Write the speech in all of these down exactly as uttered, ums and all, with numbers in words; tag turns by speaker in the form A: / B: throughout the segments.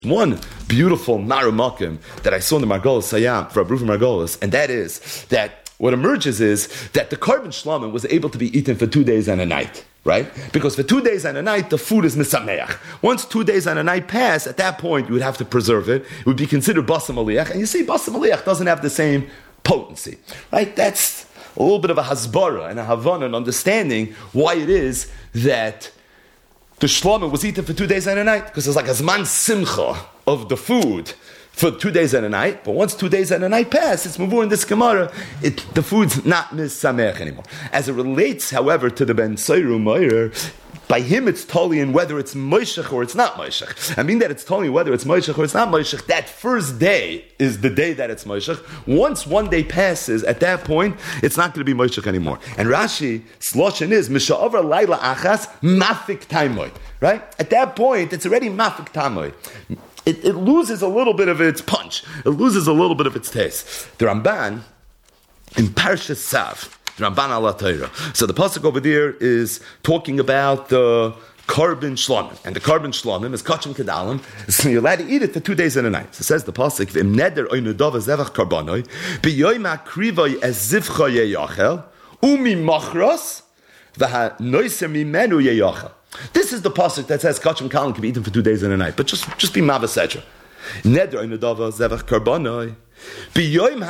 A: One beautiful Naramakim that I saw in the Margolis Sayam for Abrufim Margolis, and that is that what emerges is that the carbon shlamim was able to be eaten for two days and a night, right? Because for two days and a night, the food is misameach. Once two days and a night pass, at that point, you would have to preserve it. It would be considered basam aliyach, and you see, basam aliyach doesn't have the same potency, right? That's a little bit of a hasbara and a havana and understanding why it is that the shlamim was eaten for two days and a night, because it's like a zman simcha of the food for two days and a night. But once two days and a night pass, it's mavur in this Gemara, it, the food's not misamech anymore. As it relates, however, to the Ben Seiru Meir, by him it's totally in whether it's moishech or it's not moishech. I mean that it's totally whether it's moishech or it's not moishech. That first day is the day that it's moishech. Once one day passes, at that point, it's not going to be moishech anymore. And Rashi, Sloshin is, Misha'avar Laila Achas, Mafik Taimoy. Right? At that point, it's already Mafik Taimoy. It, it loses a little bit of its punch. It loses a little bit of its taste. The Ramban, in Parshas Sav, Ramban ala Torah. So the pasuk over there is talking about the carbon shlamim, and the carbon shlamim is kachim kedalim. So you're allowed to eat it for two days and a night. So it says the pasuk, "V'im neder oinudava zevach karbanoi b'yoyim hakrivay ezivcha yeyachel umi machros v'ha noiser mimenu yeyachel." This is the pasuk that says kachim kalim can be eaten for two days and a night. But just just be mavasetra. Neder oinudava zevach karbanoi. You can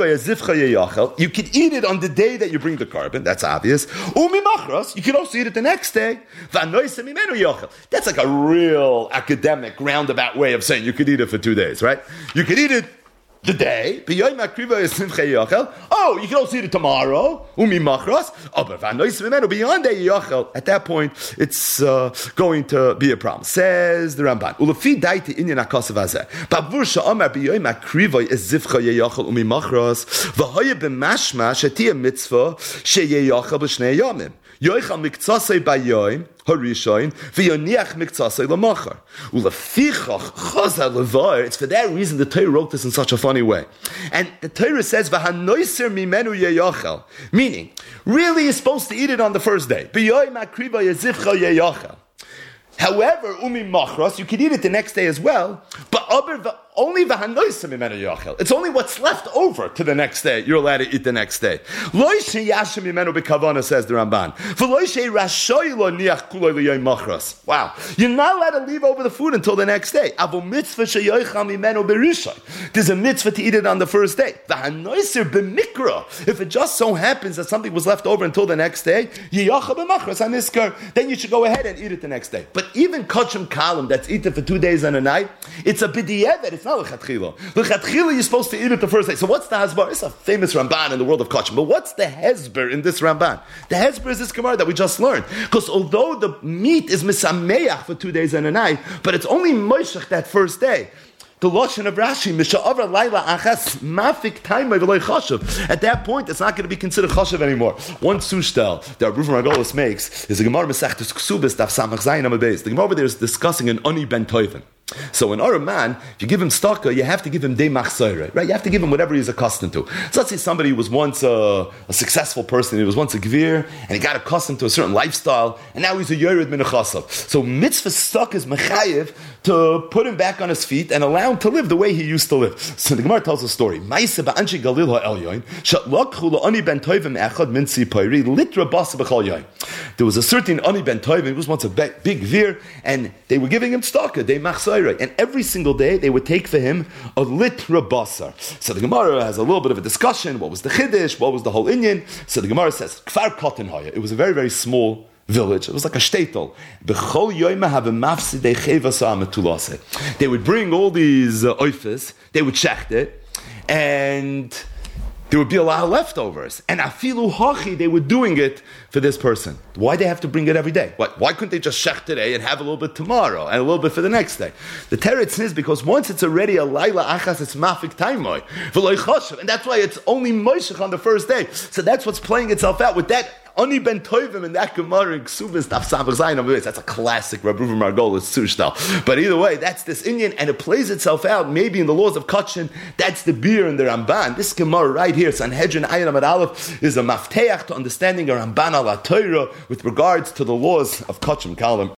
A: eat it on the day that you bring the carbon, that's obvious. You can also eat it the next day. That's like a real academic roundabout way of saying you could eat it for two days, right? You could eat it the day. Oh, you can also eat it tomorrow. Beyond that, at that point, it's uh, going to be a problem. Says the Ramban. Yoichal miktsasei bayoim harishoin v'yoniach miktsasei lamachar ulefichach chazal levar. It's for that reason the Torah wrote this in such a funny way, and the Torah says v'hanoiser mimenu yeyachal, meaning really you're supposed to eat it on the first day. B'yoim akriva yezivcha yeyachal. However, umi machras, you can eat it the next day as well, but only v'hanoiser mimenu yachal. It's only what's left over to the next day you're allowed to eat the next day. Lo sheyashem mimenu b'kavana, says the Ramban. V'lo sheyrashoy lo niach kuloi l'yoyim machras. Wow, you're not allowed to leave over the food until the next day. Avo mitzvah sheyoichal mimenu b'rishon. There's a mitzvah to eat it on the first day. V'hanoiser b'mikra. If it just so happens that something was left over until the next day, yiyachal b'machras aniskar, then you should go ahead and eat it the next day. But even kachim kalim that's eaten for two days and a night, it's a b'di'evet. It's not l'chatchila. L'chatchila, you're supposed to eat it the first day. So what's the hasbar? It's a famous Ramban in the world of kachim. But what's the hezber in this Ramban? The hezber is this Gemara that we just learned. Because although the meat is misameach for two days and a night, but it's only moishech that first day. The lashon of Rashi, Misha'avar Laila Achas Mafik Taimai V'loi Chashav. At that point, it's not going to be considered Chashav anymore. One sushtel that Abrufim Margolis makes is a Gemara Mesechtes Ksubis Daf Samach Zayin Amud Beis. The Gemara over there is discussing an Oni Ben Toivin. So in our man, if you give him staka, you have to give him demach soire, right? You have to give him whatever he's accustomed to. So let's say somebody was once a, a successful person, he was once a gvir, and he got accustomed to a certain lifestyle, and now he's a yored min chasav. So mitzvah staka is mechayev to put him back on his feet and allow him to live the way he used to live. So the Gemara tells a story. There was a certain ani ben toivim, he was once a big gvir, and they were giving him staka, demach soire. And every single day they would take for him a litra basar. So the Gemara has a little bit of a discussion. What was the chiddush? What was the whole inyan? So the Gemara says, Kfar Kotten Haya. It was a very, very small village. It was like a shtetl. They would bring all these uh, oifes, they would shecht it, and there would be a lot of leftovers. And afilu hachi, they were doing it for this person. Why they have to bring it every day? Why, why couldn't they just shech today and have a little bit tomorrow and a little bit for the next day? The teretz is because once it's already a laila achas, it's mafik taimoy, v'loy choshev, and that's why it's only moishech on the first day. So that's what's playing itself out with that Ani ben Toivim in that Gemara in Ksubis Daf Samach Zayin. That's a classic Abrufim Margolis sushtal. But either way, that's this Indian, and it plays itself out maybe in the laws of Kachin. That's the beer in the Ramban. This Gemara right here, Sanhedrin Ayin Amud Aleph, is a mafteach to understanding a Ramban ala Torah with regards to the laws of Kachin Kalim.